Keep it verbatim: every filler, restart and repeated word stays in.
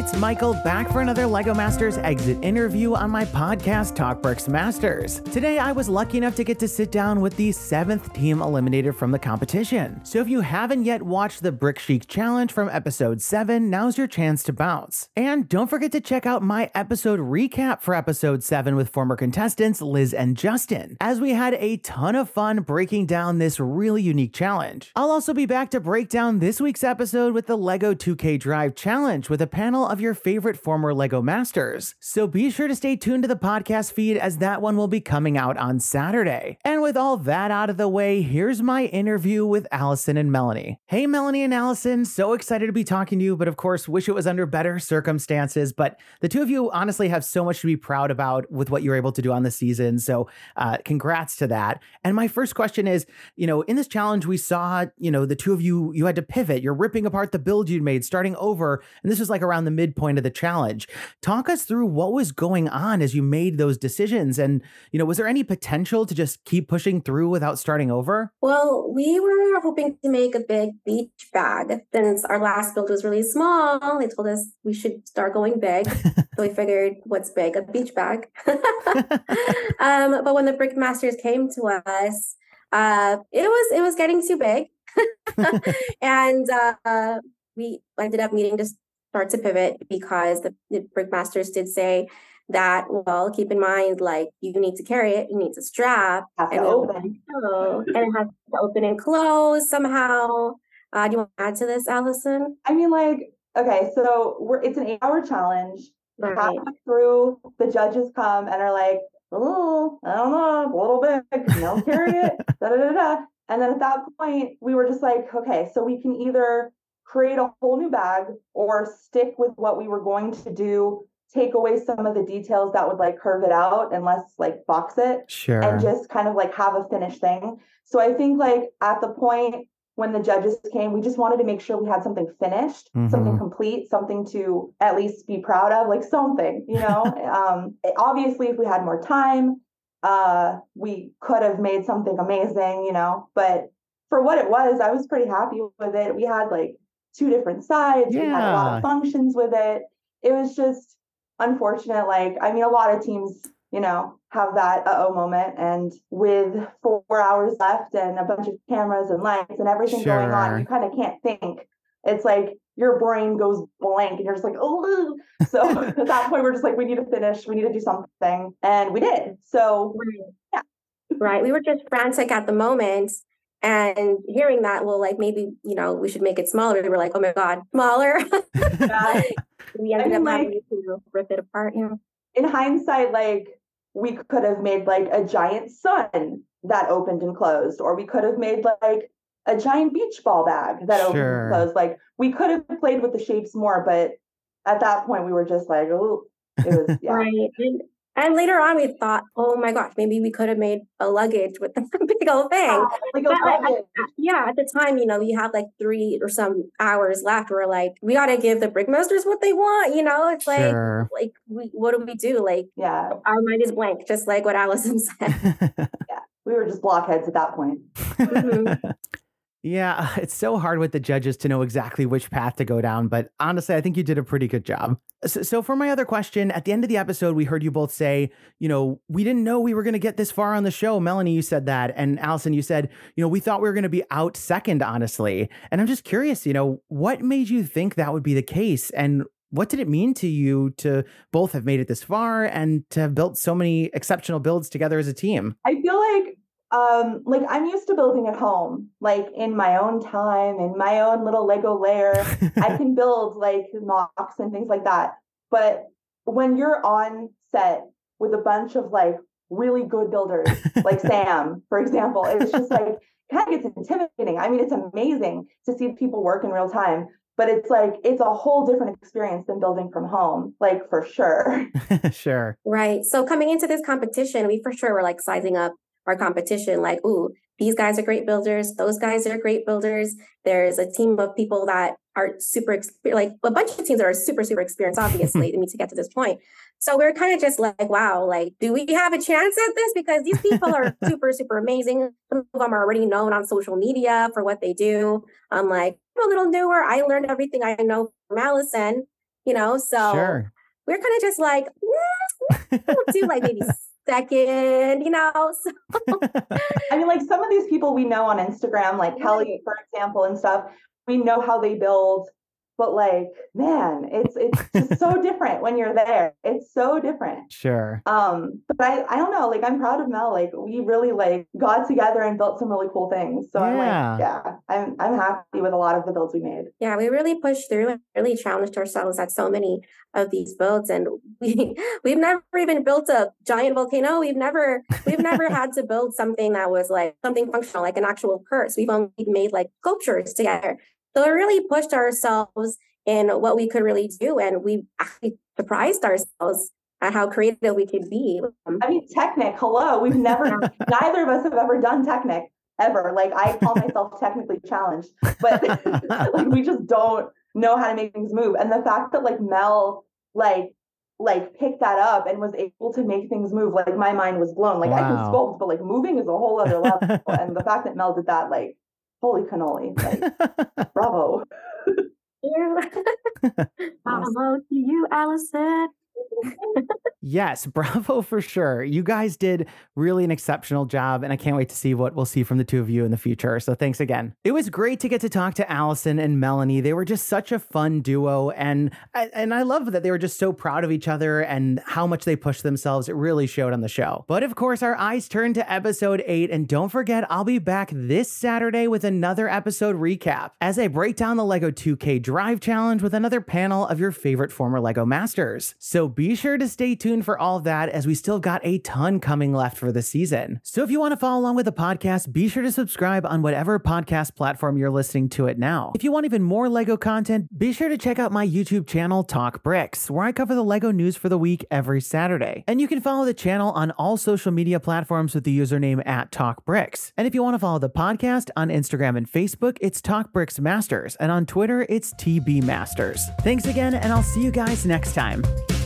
it's Michael back for another LEGO Masters exit interview on my podcast, Talk Bricks Masters. Today, I was lucky enough to get to sit down with the seventh team eliminated from the competition. So if you haven't yet watched the Brick Chic Challenge from episode seven, now's your chance to bounce. And don't forget to check out my episode recap for episode seven with former contestants Liz and Justin, as we had a ton of fun breaking down this really unique challenge. I'll also be back to break down this week's episode with the LEGO two K Drive Challenge with a panel of your favorite former LEGO Masters. So be sure to stay tuned to the podcast feed as that one will be coming out on Saturday. And with all that out of the way, here's my interview with Allison and Melanie. Hey Melanie and Allison, so excited to be talking to you, but of course wish it was under better circumstances. But the two of you honestly have so much to be proud about with what you were able to do on the season. So uh, congrats to that. And my first question is, you know, in this challenge, we saw, you know, the two of you, you had to pivot. You're ripping apart the build you'd made, starting over. And this was like around the midpoint of the challenge. Talk us through what was going on as you made those decisions. And, you know, was there any potential to just keep pushing through without starting over? Well, we were hoping to make a big beach bag. Since our last build was really small, they told us we should start going big. So we figured, what's big? A beach bag. um, but when the Brick Masters came to us, uh, it was it was getting too big. and uh, we ended up needing to start to pivot because the, the Brick Masters did say that, well, keep in mind, like, you need to carry it, you need to strap, have to and, open. oh, and it has to open and close somehow. Uh, do you want to add to this, Allison? I mean, like, okay, so we're it's an eight-hour challenge. Right. Halfway through, the judges come and are like, oh, I don't know, a little big, don't carry it, da da da da. And then at that point, we were just like, okay, so we can either create a whole new bag or stick with what we were going to do, take away some of the details that would like curve it out and let's like box it. Sure. And just kind of like have a finished thing. So I think like at the point when the judges came, we just wanted to make sure we had something finished, mm-hmm. something complete, something to at least be proud of, like something, you know. um, obviously, if we had more time, uh, we could have made something amazing, you know. But for what it was, I was pretty happy with it. We had like two different sides. Yeah. We had a lot of functions with it. It was just unfortunate. Like, I mean, a lot of teams, you know, have that uh-oh moment. And with four hours left and a bunch of cameras and lights and everything Sure. going on, you kind of can't think. It's like your brain goes blank and you're just like, oh. So at that point, we're just like, we need to finish. We need to do something. And we did. So, yeah. Right. We were just frantic at the moment. And hearing that, well, like maybe, you know, we should make it smaller. We were like, oh my God, smaller. Yeah. We ended I mean, up like, having to rip it apart. You know? In hindsight, like, we could have made like a giant sun that opened and closed, or we could have made like a giant beach ball bag that Sure. opened and closed. Like, we could have played with the shapes more, but at that point we were just like, oh, it was, yeah. Right. And, and later on we thought, oh my gosh, maybe we could have made a luggage with the big old thing. Yeah, like a But, like, luggage. at, yeah, at the time, you know, you have like three or some hours left. We're like, we got to give the Brickmasters what they want. You know, it's like, Sure. like, we, what do we do? Like, Yeah. our mind is blank, just like what Allison said. Yeah. We were just blockheads at that point. Mm-hmm. Yeah, it's so hard with the judges to know exactly which path to go down, but honestly, I think you did a pretty good job. So, so for my other question, at the end of the episode, we heard you both say, you know, we didn't know we were going to get this far on the show. Melanie, you said that. And Allison, you said, you know, we thought we were going to be out second, honestly. And I'm just curious, you know, what made you think that would be the case? And what did it mean to you to both have made it this far and to have built so many exceptional builds together as a team? I feel like Um, like I'm used to building at home, like in my own time, in my own little Lego lair. I can build like mocks and things like that. But when you're on set with a bunch of like really good builders, like Sam, for example, it's just like kind of gets intimidating. I mean, it's amazing to see people work in real time, but it's like, it's a whole different experience than building from home, like for sure. Sure. Right. So coming into this competition, we for sure were like sizing up our competition, like, ooh, these guys are great builders. Those guys are great builders. There's a team of people that are super, exper- like a bunch of teams that are super, super experienced, obviously, to me to get to this point. So we're kind of just like, wow, like, do we have a chance at this? Because these people are super, super amazing. Some of them are already known on social media for what they do. I'm like, I'm a little newer. I learned everything I know from Allison. you know? So Sure. we're kind of just like, mm, we'll do like maybe second, you know? So. I mean, like some of these people we know on Instagram, like Kelly, for example, and stuff, we know how they build. But like, man, it's it's just so different when you're there. It's so different. Sure. Um, but I, I don't know, like I'm proud of Mel. Like we really like got together and built some really cool things. So Yeah. I'm like, yeah, I'm I'm happy with a lot of the builds we made. Yeah, we really pushed through and really challenged ourselves at so many of these builds. And we we've never even built a giant volcano. We've never we've never had to build something that was like something functional, like an actual purse. We've only made like sculptures together. So we really pushed ourselves in what we could really do. And we actually surprised ourselves at how creative we could be. I mean, Technic, hello. We've never, neither of us have ever done Technic ever. Like I call myself technically challenged, but like we just don't know how to make things move. And the fact that like Mel, like, like picked that up and was able to make things move, like my mind was blown. Like wow. I can sculpt, but like moving is a whole other level. And the fact that Mel did that, like, holy cannoli, like, bravo. Bravo to you, Allison. Yes, bravo for sure. You guys did really an exceptional job, and I can't wait to see what we'll see from the two of you in the future. So thanks again. It was great to get to talk to Allison and Melanie. They were just such a fun duo, and and I love that they were just so proud of each other and how much they pushed themselves. It really showed on the show. But of course, our eyes turned to episode eight, and don't forget, I'll be back this Saturday with another episode recap as I break down the LEGO two K Drive Challenge with another panel of your favorite former LEGO Masters. So be sure to stay tuned for all of that, as we still got a ton coming left for the season. So if you want to follow along with the podcast, be sure to subscribe on whatever podcast platform you're listening to it now. If you want even more LEGO content, be sure to check out my YouTube channel, Talk Bricks, where I cover the LEGO news for the week every Saturday. And you can follow the channel on all social media platforms with the username at Talk Bricks. And if you want to follow the podcast on Instagram and Facebook, it's Talk Bricks Masters, and on Twitter, it's T B Masters. Thanks again, and I'll see you guys next time.